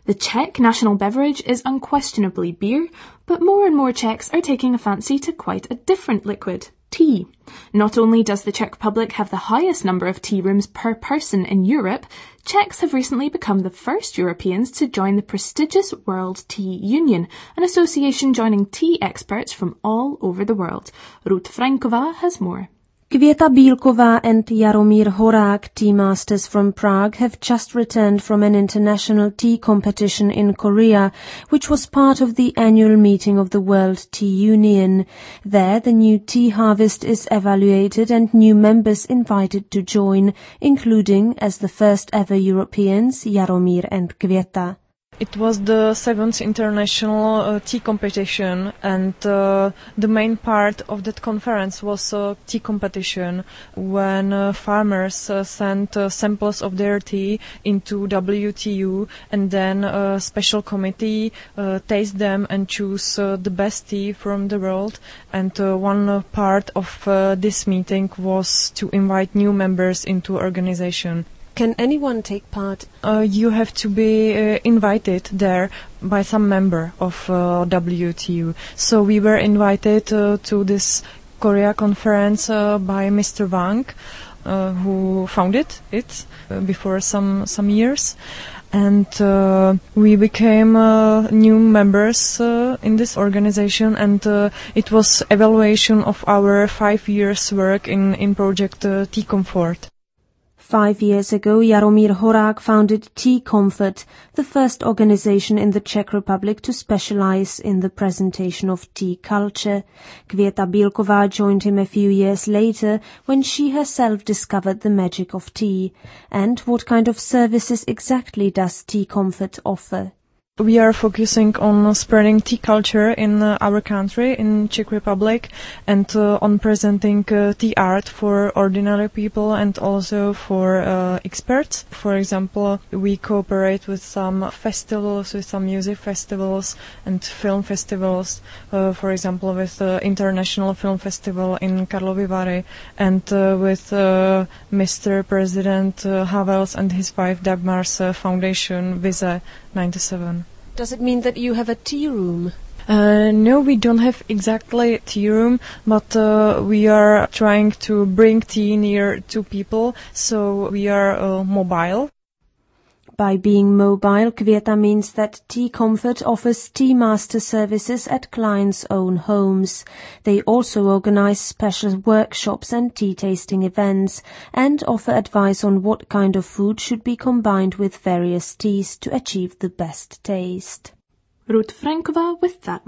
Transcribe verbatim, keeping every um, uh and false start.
The Czech national beverage is unquestionably beer, but more and more Czechs are taking a fancy to quite a different liquid, tea. Not only does the Czech Republic have the highest number of tea rooms per person in Europe, Czechs have recently become the first Europeans to join the prestigious World Tea Union, an association joining tea experts from all over the world. Ruth Franková has more. Květa Bílková and Jaromír Horák, tea masters from Prague, have just returned from an international tea competition in Korea, which was part of the annual meeting of the World Tea Union. There, the new tea harvest is evaluated and new members invited to join, including, as the first ever Europeans, Jaromír and Květa. It was the seventh international uh, tea competition, and uh, the main part of that conference was a tea competition when uh, farmers uh, sent uh, samples of their tea into W T U, and then a special committee uh, taste them and choose uh, the best tea from the world. And uh, one uh, part of uh, this meeting was to invite new members into organization. Can anyone take part? Uh, you have to be uh, invited there by some member of uh, W T U. So we were invited uh, to this Korea conference uh, by Mister Wang, uh, who founded it uh, before some some years. And uh, we became uh, new members uh, in this organization, and uh, it was evaluation of our five years work in, in project uh, Tea Comfort. Five years ago, Jaromír Horák founded Tea Comfort, the first organization in the Czech Republic to specialize in the presentation of tea culture. Květa Bílková joined him a few years later when she herself discovered the magic of tea. And what kind of services exactly does Tea Comfort offer? We are focusing on spreading tea culture in uh, our country, in Czech Republic, and uh, on presenting uh, tea art for ordinary people and also for uh, experts. For example, we cooperate with some festivals, with some music festivals and film festivals. Uh, for example, with the uh, International Film Festival in Karlovy Vary, and uh, with uh, Mister President uh, Havels and his wife Dagmar's uh, foundation, Vize ninety-seven. Does it mean that you have a tea room? Uh, no, we don't have exactly a tea room, but uh, we are trying to bring tea near to people, so we are uh, mobile. By being mobile, Květa means that Tea Comfort offers tea master services at clients' own homes. They also organize special workshops and tea tasting events, and offer advice on what kind of food should be combined with various teas to achieve the best taste. Ruth Franková with that